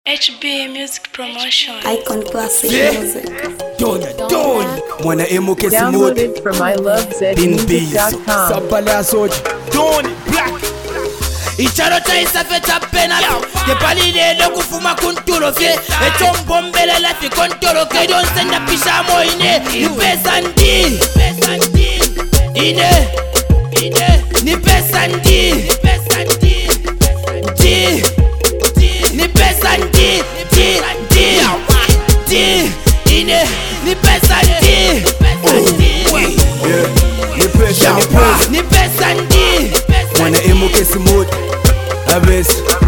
HB Music Promotion. Icon Classic Music. Don Mwana emo kesi mode Downloaded from ilovezmusic.com. Sabala soji Don Black Icharo chaisa feta pena Ke palide do kufuma kunturo fye Echo mbombele la fi kontoro Ke don senda pisha mo ine Nipesandi Ine Nipesandi Di Nipesandi Di Ine Nipesandi Nipesandi Mwana emo kesi mode Abes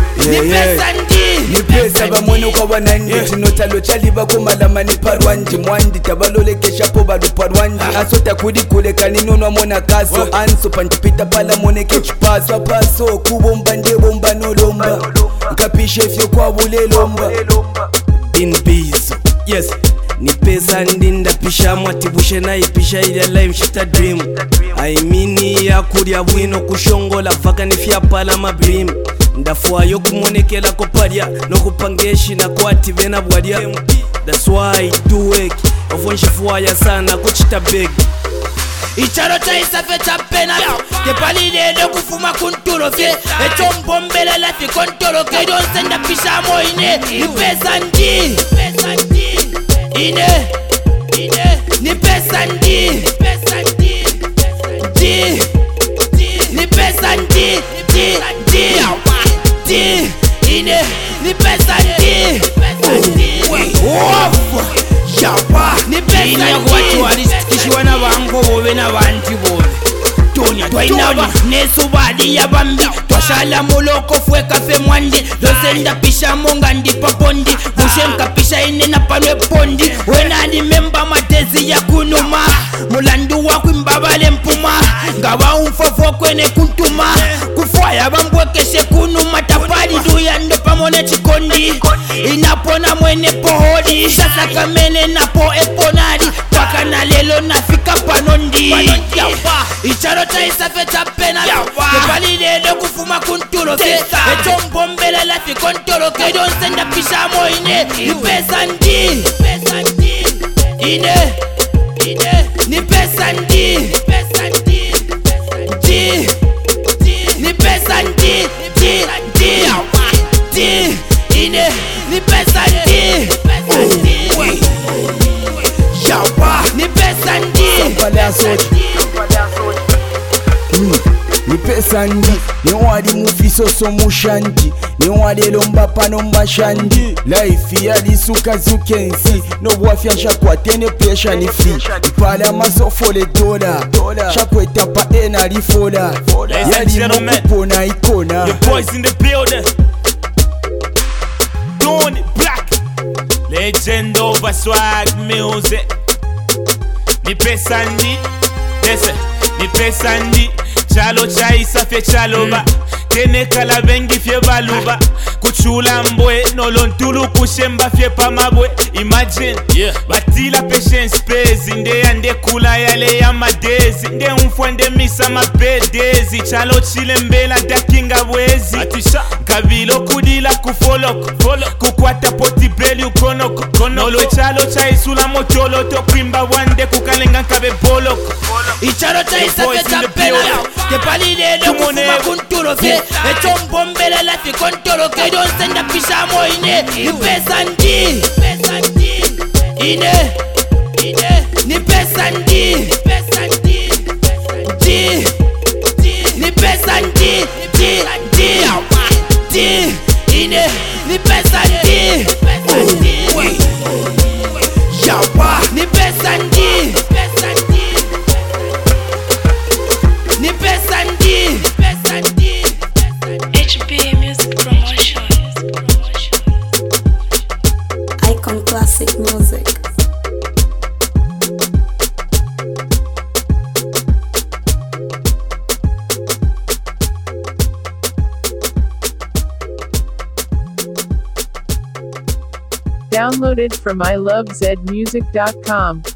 Nipesa bamwene ukawanandi Tinotalo chaliba kumalama niparwanji Mwandi tabalole kesha po balu parwanji Asota kudi kule kaninunwa mwana kaso Anso pantipita pala mwene kechipaso Paso kubomba nde bomba no lomba Nkapishe fyo kwa wule lomba Bin Bizo Yes Nipesa ndinda pisha mwatibushe na ipisha ili live shita dream Aimini ya kuria wino kushongola faka nifya pala mabrim Ndafuayo kumonekela koparia no kupangeshi na kuative na bwadia That's why I do it Ovonshifuaya sana kuchita big Icharo chaisa feta pena Ke palide do kufuma kunturo fye Echo mbombele la fi kontoro Ke don senda pisha mo ine Nipesandi Ine Nipesandi Di Nipesandi Di Ine Nipesandi Nipesandi watu walistikishiwa na wango bobe na wanti bobe Twainaba nesubadi ya bambi Twashala moloko fwe kafe mwandi Dosenda pisha monga ndi papondi Bushenka pisha ine na panwe pondi Wena ni memba matezi ya kunuma Mulandu wa kumbabale mpuma Ngawa umfofo kwene kuntuma Kufwaya bambwekeshe kunuma Tapadi duya ndo pamone chikondi Inapona mwene pohodi Sasa kamene napo eponadi Paka na lelo nafika panondi Icharo chaisa feta pena Ke palide do kufuma kunturo fye Echo mbombele la fi kontoro Ke don senda pisha mo ine Nipesandi Ine Nipesandi Di Nipesandi Di Ine Nipesandi Nipesandi Sabala soji Nipesandi Niwadi mufiso so mushanti Niwadi lomba pano mashandi Life ya lisuka zukensi Nobwafya shakwatene pesha ni fi Ipala masofole dola Shakweta pa ena lifola Yali mokupo na ikona Your boys in the building. Don Black. Legend over swag music. Nipesandi. Listen. Nipesandi. Chalo chaisa fe chaloba. Kene kala bengi fye baluba. Kuchula mbwe nolontulu kushemba fye pamabwe. Imagine batila patience space inde yande kula yale ya madezi inde umfwende misa mabedezi chalo chile mbela dakinga bwezi kabilo kudila kufoloko kukwata poti beli ukonoko nolwe chalo chaisula motolo tokwimba wande kukalenga nkabe boloko Icharo chaisa feta pena Ke palide do kufuma kunturo fye Echo mbombele la fi kontoro Ke don senda pisha mo ine Nipesandi Ine Nipesandi Di Nipesandi Di Ine Nipesandi Nipesandi HB Music Promotion. Icon Classic Music. Downloaded from ilovezmusic.com.